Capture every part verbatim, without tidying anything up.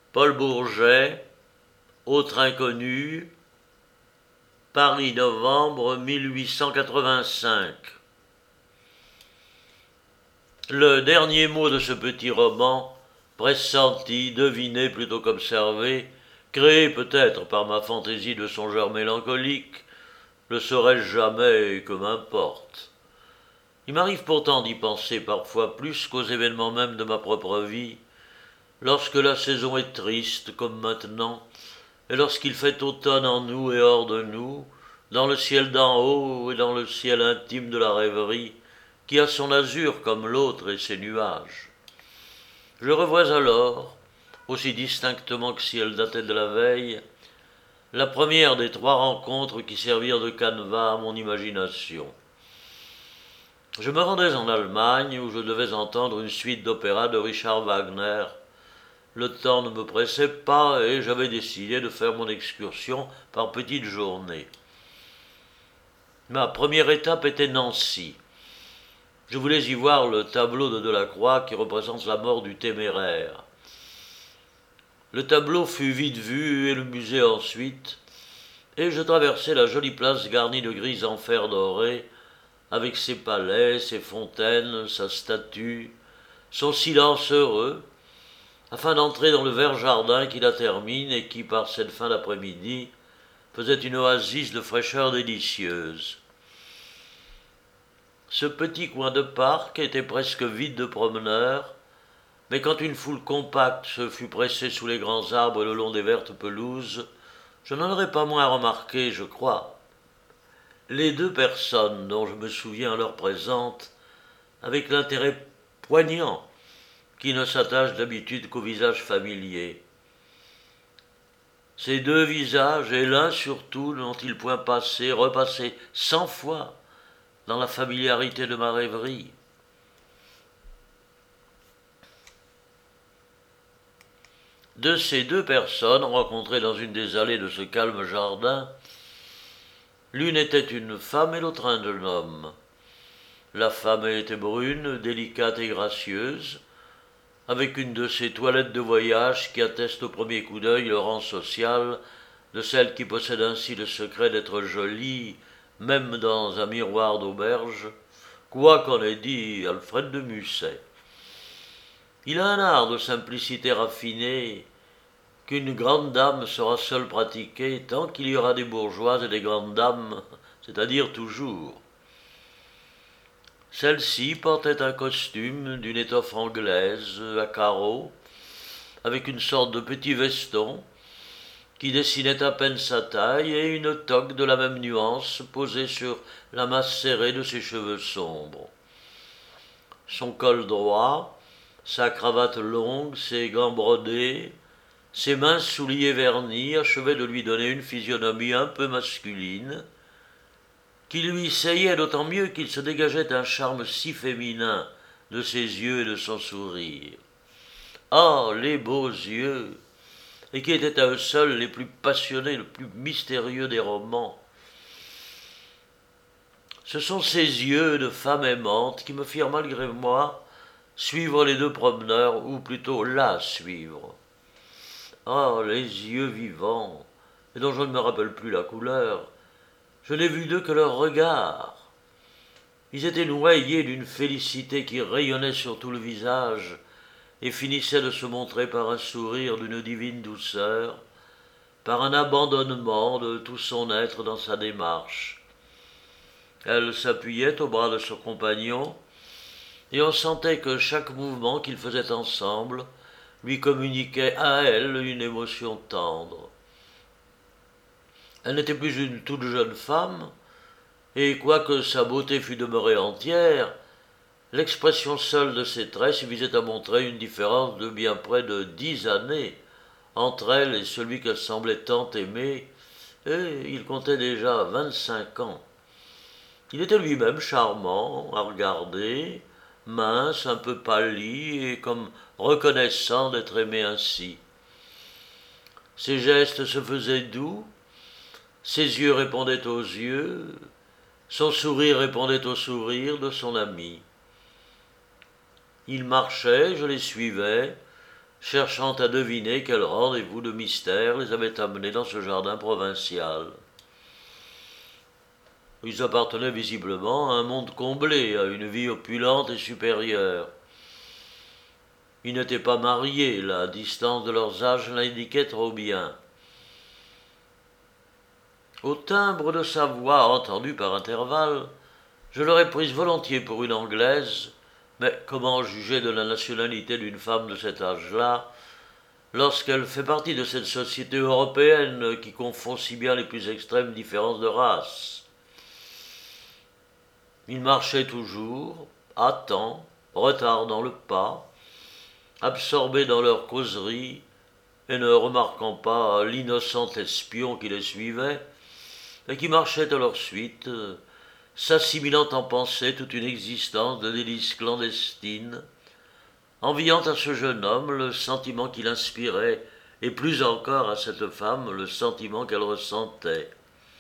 Paul Bourget, Autre inconnu, Paris, novembre mille huit cent quatre-vingt-cinq. Le dernier mot de ce petit roman, pressenti, deviné plutôt qu'observé, créé peut-être par ma fantaisie de songeur mélancolique, le serais-je jamais et que m'importe. Il m'arrive pourtant d'y penser parfois plus qu'aux événements mêmes de ma propre vie, lorsque la saison est triste comme maintenant, et lorsqu'il fait automne en nous et hors de nous, dans le ciel d'en haut et dans le ciel intime de la rêverie, qui a son azur comme l'autre et ses nuages. Je revois alors, aussi distinctement que si elle datait de la veille, la première des trois rencontres qui servirent de canevas à mon imagination. Je me rendais en Allemagne où je devais entendre une suite d'opéras de Richard Wagner. Le temps ne me pressait pas et j'avais décidé de faire mon excursion par petites journées. Ma première étape était Nancy. Je voulais y voir le tableau de Delacroix qui représente la mort du téméraire. Le tableau fut vite vu et le musée ensuite, et je traversai la jolie place garnie de gris en fer doré, avec ses palais, ses fontaines, sa statue, son silence heureux, afin d'entrer dans le vert jardin qui la termine et qui, par cette fin d'après-midi, faisait une oasis de fraîcheur délicieuse. Ce petit coin de parc était presque vide de promeneurs, mais quand une foule compacte se fut pressée sous les grands arbres le long des vertes pelouses, je n'en aurais pas moins remarqué, je crois, les deux personnes dont je me souviens alors présentes, avec l'intérêt poignant qui ne s'attache d'habitude qu'aux visages familiers. Ces deux visages, et l'un surtout, n'ont-ils point passé, repassé cent fois dans la familiarité de ma rêverie? De ces deux personnes, rencontrées dans une des allées de ce calme jardin, l'une était une femme et l'autre un homme. La femme était brune, délicate et gracieuse, avec une de ces toilettes de voyage qui attestent au premier coup d'œil le rang social de celle qui possède ainsi le secret d'être jolie, même dans un miroir d'auberge, quoi qu'en ait dit Alfred de Musset. Il a un art de simplicité raffinée qu'une grande dame saura seule pratiquer tant qu'il y aura des bourgeoises et des grandes dames, c'est-à-dire toujours. Celle-ci portait un costume d'une étoffe anglaise à carreaux, avec une sorte de petit veston qui dessinait à peine sa taille et une toque de la même nuance posée sur la masse serrée de ses cheveux sombres. Son col droit, sa cravate longue, ses gants brodés, ses minces souliers vernis achevaient de lui donner une physionomie un peu masculine, qui lui seyait d'autant mieux qu'il se dégageait un charme si féminin de ses yeux et de son sourire. Ah, les beaux yeux, et qui étaient à eux seuls les plus passionnés, les plus mystérieux des romans. Ce sont ces yeux de femme aimante qui me firent malgré moi suivre les deux promeneurs, ou plutôt la suivre. Ah, les yeux vivants, et dont je ne me rappelle plus la couleur, je n'ai vu d'eux que leur regard. Ils étaient noyés d'une félicité qui rayonnait sur tout le visage et finissait de se montrer par un sourire d'une divine douceur, par un abandonnement de tout son être dans sa démarche. Elle s'appuyait au bras de son compagnon, et on sentait que chaque mouvement qu'ils faisaient ensemble lui communiquait à elle une émotion tendre. Elle n'était plus une toute jeune femme, et quoique sa beauté fût demeurée entière, l'expression seule de ses traits suffisait à montrer une différence de bien près de dix années entre elle et celui qu'elle semblait tant aimer, et il comptait déjà vingt-cinq ans. Il était lui-même charmant à regarder, mince, un peu pâli, et comme reconnaissant d'être aimé ainsi. Ses gestes se faisaient doux, ses yeux répondaient aux yeux, son sourire répondait au sourire de son ami. Il marchait, je les suivais, cherchant à deviner quel rendez-vous de mystère les avait amenés dans ce jardin provincial. Ils appartenaient visiblement à un monde comblé, à une vie opulente et supérieure. Ils n'étaient pas mariés, la distance de leurs âges l'indiquait trop bien. Au timbre de sa voix, entendue par intervalles, je l'aurais prise volontiers pour une Anglaise, mais comment juger de la nationalité d'une femme de cet âge-là, lorsqu'elle fait partie de cette société européenne qui confond si bien les plus extrêmes différences de race? Ils marchaient toujours, hâtant, retardant le pas, absorbés dans leur causerie et ne remarquant pas l'innocent espion qui les suivait et qui marchait à leur suite, s'assimilant en pensée toute une existence de délices clandestines, enviant à ce jeune homme le sentiment qu'il inspirait et plus encore à cette femme le sentiment qu'elle ressentait.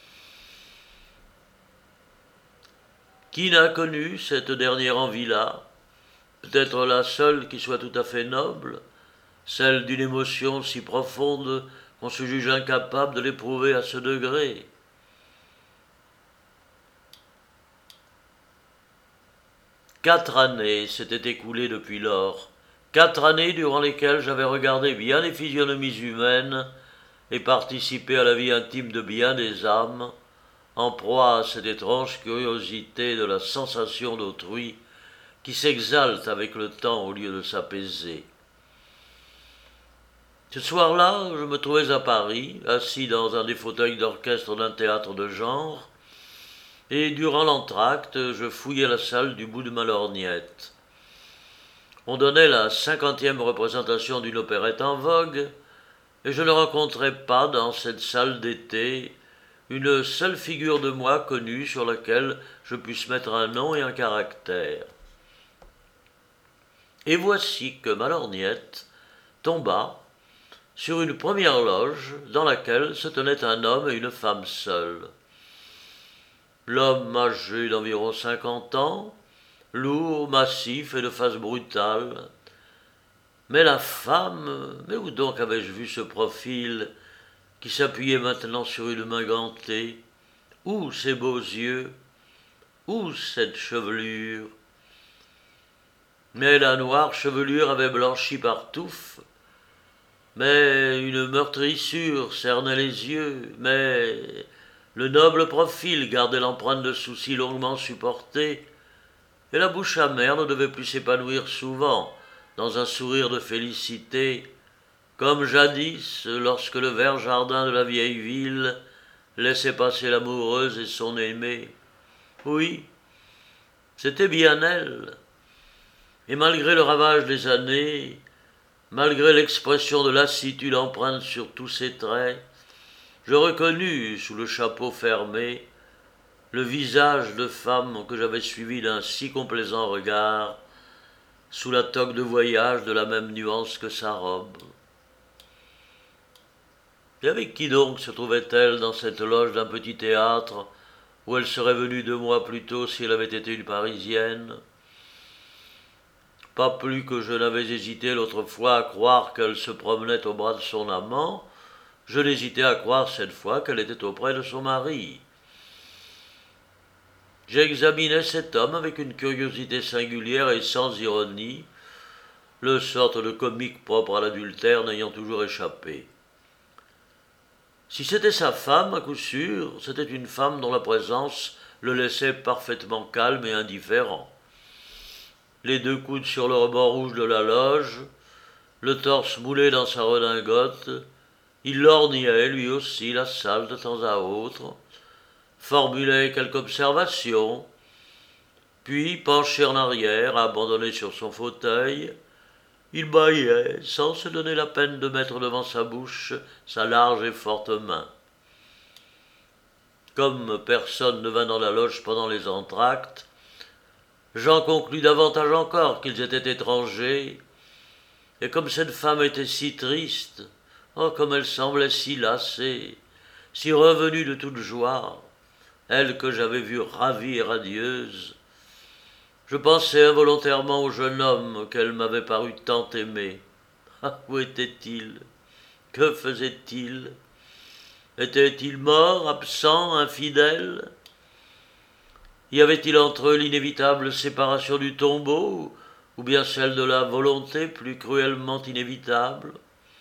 Qui n'a connu cette dernière envie-là, peut-être la seule qui soit tout à fait noble, celle d'une émotion si profonde qu'on se juge incapable de l'éprouver à ce degré? Quatre années s'étaient écoulées depuis lors, quatre années durant lesquelles j'avais regardé bien les physionomies humaines et participé à la vie intime de bien des âmes, en proie à cette étrange curiosité de la sensation d'autrui qui s'exalte avec le temps au lieu de s'apaiser. Ce soir-là, je me trouvais à Paris, assis dans un des fauteuils d'orchestre d'un théâtre de genre, et durant l'entracte, je fouillais la salle du bout de ma lorgnette. On donnait la cinquantième représentation d'une opérette en vogue, et je ne rencontrais pas dans cette salle d'été une seule figure de moi connue sur laquelle je puisse mettre un nom et un caractère. Et voici que ma lorgnette tomba sur une première loge dans laquelle se tenaient un homme et une femme seuls. L'homme âgé d'environ cinquante ans, lourd, massif et de face brutale. Mais la femme, mais où donc avais-je vu ce profil qui s'appuyait maintenant sur une main gantée? Où ces beaux yeux? Où cette chevelure? Mais la noire chevelure avait blanchi par touffes, mais une meurtrissure cernait les yeux, mais le noble profil gardait l'empreinte de soucis longuement supportés, et la bouche amère ne devait plus s'épanouir souvent dans un sourire de félicité, comme jadis lorsque le vert jardin de la vieille ville laissait passer l'amoureuse et son aimé. Oui, c'était bien elle. Et malgré le ravage des années, malgré l'expression de lassitude empreinte sur tous ses traits, je reconnus, sous le chapeau fermé, le visage de femme que j'avais suivi d'un si complaisant regard, sous la toque de voyage de la même nuance que sa robe. Et avec qui donc se trouvait-elle dans cette loge d'un petit théâtre où elle serait venue deux mois plus tôt si elle avait été une Parisienne? Pas plus que je n'avais hésité l'autre fois à croire qu'elle se promenait au bras de son amant, je n'hésitais à croire cette fois qu'elle était auprès de son mari. J'examinais cet homme avec une curiosité singulière et sans ironie, le sorte de comique propre à l'adultère n'ayant toujours échappé. Si c'était sa femme, à coup sûr, c'était une femme dont la présence le laissait parfaitement calme et indifférent. Les deux coudes sur le rebord rouge de la loge, le torse moulé dans sa redingote, il lorgnait lui aussi la salle de temps à autre, formulait quelque observation, puis, penché en arrière, abandonné sur son fauteuil, il bâillait sans se donner la peine de mettre devant sa bouche sa large et forte main. Comme personne ne vint dans la loge pendant les entr'actes, j'en conclus davantage encore qu'ils étaient étrangers, et comme cette femme était si triste, oh, comme elle semblait si lassée, si revenue de toute joie, elle que j'avais vue ravie et radieuse, je pensai involontairement au jeune homme qu'elle m'avait paru tant aimer. Ah, où était-il? Que faisait-il? Était-il mort, absent, infidèle? Y avait-il entre eux l'inévitable séparation du tombeau, ou bien celle de la volonté plus cruellement inévitable?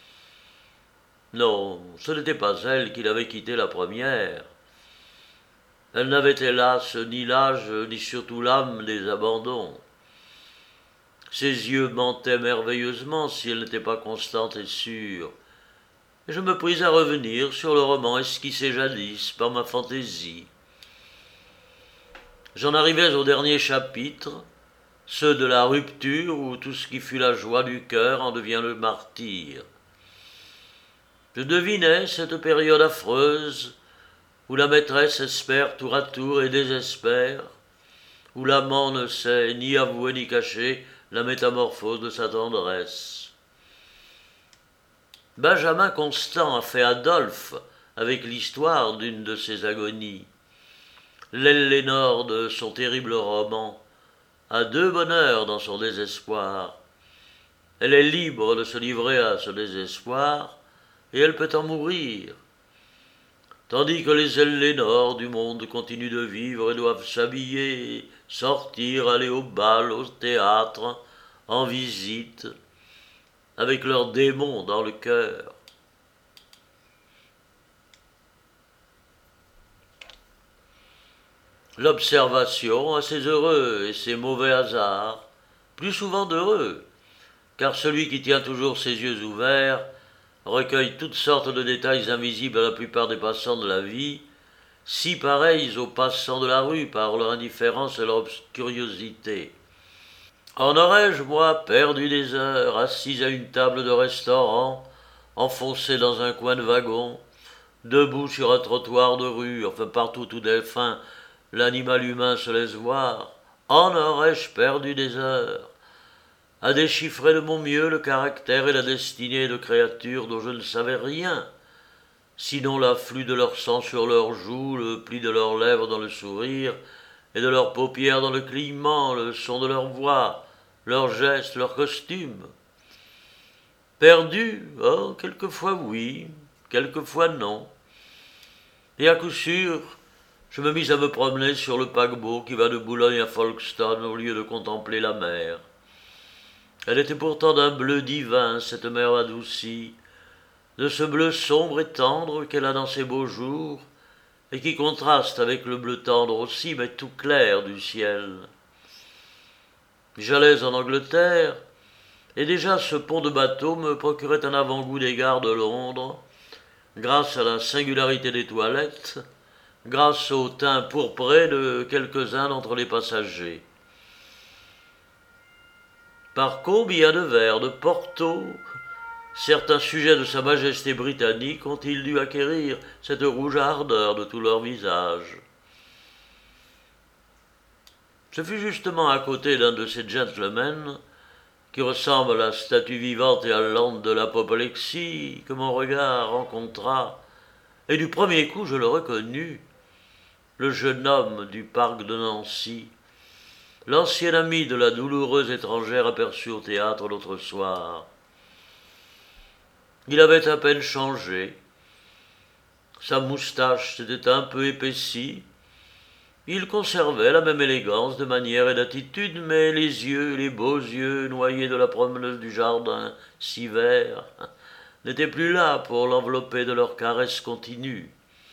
Non, ce n'était pas elle qui l'avait quitté la première. Elle n'avait hélas ni l'âge, ni surtout l'âme des abandons. Ses yeux mentaient merveilleusement si elle n'était pas constante et sûre. Et je me pris à revenir sur le roman esquissé jadis par ma fantaisie. J'en arrivais au dernier chapitre, ceux de la rupture où tout ce qui fut la joie du cœur en devient le martyr. Je devinais cette période affreuse où la maîtresse espère tour à tour et désespère, où l'amant ne sait ni avouer ni cacher la métamorphose de sa tendresse. Benjamin Constant a fait Adolphe avec l'histoire d'une de ses agonies. L'Ellénore de son terrible roman a deux bonheurs dans son désespoir. Elle est libre de se livrer à ce désespoir, et elle peut en mourir. Tandis que les Ellénores du monde continuent de vivre et doivent s'habiller, sortir, aller au bal, au théâtre, en visite, avec leurs démons dans le cœur. L'observation a ses heureux et ses mauvais hasards, plus souvent d'heureux, car celui qui tient toujours ses yeux ouverts recueille toutes sortes de détails invisibles à la plupart des passants de la vie, si pareils aux passants de la rue par leur indifférence et leur curiosité. En aurais-je, moi, perdu des heures, assis à une table de restaurant, enfoncé dans un coin de wagon, debout sur un trottoir de rue, enfin partout où des fins l'animal humain se laisse voir, en aurais-je perdu des heures, à déchiffrer de mon mieux le caractère et la destinée de créatures dont je ne savais rien, sinon l'afflux de leur sang sur leurs joues, le pli de leurs lèvres dans le sourire, et de leurs paupières dans le clignement, le son de leur voix, leurs gestes, leurs costumes. Perdu, oh, quelquefois oui, quelquefois non. Et à coup sûr, je me mis à me promener sur le paquebot qui va de Boulogne à Folkestone au lieu de contempler la mer. Elle était pourtant d'un bleu divin, cette mer adoucie, de ce bleu sombre et tendre qu'elle a dans ses beaux jours, et qui contraste avec le bleu tendre aussi, mais tout clair du ciel. J'allais en Angleterre, et déjà ce pont de bateau me procurait un avant-goût des gares de Londres, grâce à la singularité des toilettes, grâce au teint pourpré de quelques-uns d'entre les passagers. Par combien de vers de Porto certains sujets de Sa Majesté britannique ont-ils dû acquérir cette rouge ardeur de tout leur visage? Ce fut justement à côté d'un de ces gentlemen qui ressemble à la statue vivante et allante de l'apoplexie que mon regard rencontra, et du premier coup je le reconnus, le jeune homme du parc de Nancy, l'ancien ami de la douloureuse étrangère aperçue au théâtre l'autre soir. Il avait à peine changé, sa moustache s'était un peu épaissie, il conservait la même élégance de manière et d'attitude, mais les yeux, les beaux yeux noyés de la promeneuse du jardin, si verts, n'étaient plus là pour l'envelopper de leurs caresses continues.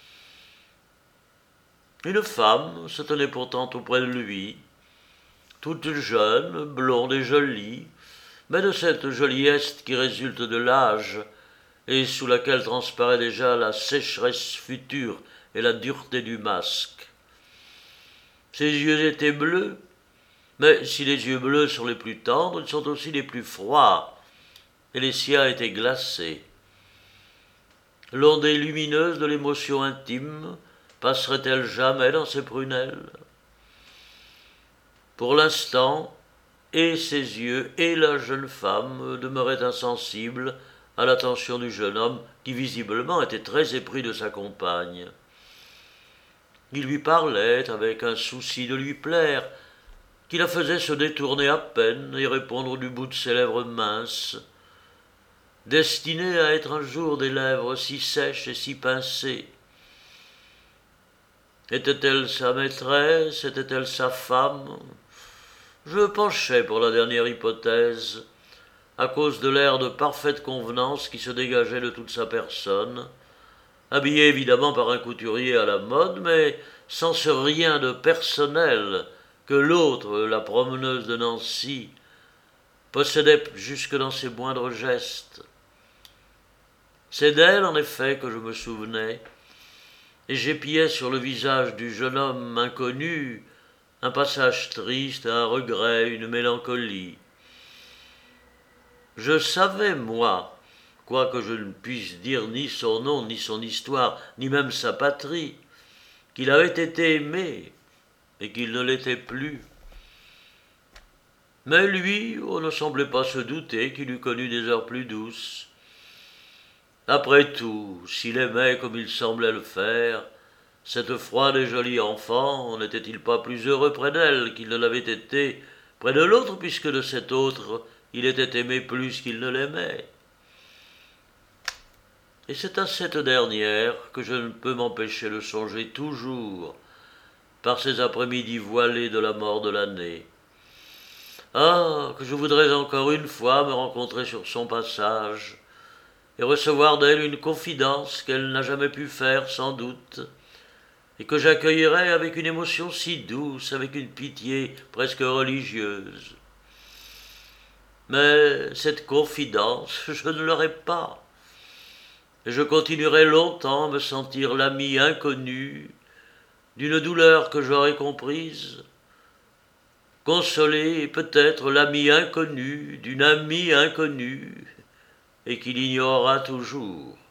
Une femme se tenait pourtant auprès de lui, toute jeune, blonde et jolie, mais de cette joliesse qui résulte de l'âge et sous laquelle transparaît déjà la sécheresse future et la dureté du masque. Ses yeux étaient bleus, mais si les yeux bleus sont les plus tendres, ils sont aussi les plus froids, et les siens étaient glacés. L'ondée lumineuse de l'émotion intime passerait-elle jamais dans ses prunelles? Pour l'instant, et ses yeux et la jeune femme demeuraient insensibles à l'attention du jeune homme qui visiblement était très épris de sa compagne. Il lui parlait avec un souci de lui plaire qui la faisait se détourner à peine et répondre du bout de ses lèvres minces. destinée à être un jour des lèvres si sèches et si pincées. Était-elle sa maîtresse? Était-elle sa femme? Je penchais pour la dernière hypothèse, à cause de l'air de parfaite convenance qui se dégageait de toute sa personne, habillé évidemment par un couturier à la mode, mais sans ce rien de personnel que l'autre, la promeneuse de Nancy, possédait jusque dans ses moindres gestes. C'est d'elle, en effet, que je me souvenais, et j'épiais sur le visage du jeune homme inconnu un passage triste, un regret, une mélancolie. Je savais, moi, quoique je ne puisse dire ni son nom, ni son histoire, ni même sa patrie, qu'il avait été aimé et qu'il ne l'était plus. Mais lui, on ne semblait pas se douter qu'il eût connu des heures plus douces. Après tout, s'il aimait comme il semblait le faire, cette froide et jolie enfant, n'était-il pas plus heureux près d'elle qu'il ne l'avait été près de l'autre, puisque de cet autre, il était aimé plus qu'il ne l'aimait? Et c'est à cette dernière que je ne peux m'empêcher de songer toujours, par ces après-midi voilés de la mort de l'année. Ah, que je voudrais encore une fois me rencontrer sur son passage, et recevoir d'elle une confidence qu'elle n'a jamais pu faire sans doute, et que j'accueillerais avec une émotion si douce, avec une pitié presque religieuse. Mais cette confidence, je ne l'aurai pas, et je continuerai longtemps à me sentir l'ami inconnu d'une douleur que j'aurais comprise, consoler peut-être l'ami inconnu d'une amie inconnue, et qu'il ignorera toujours.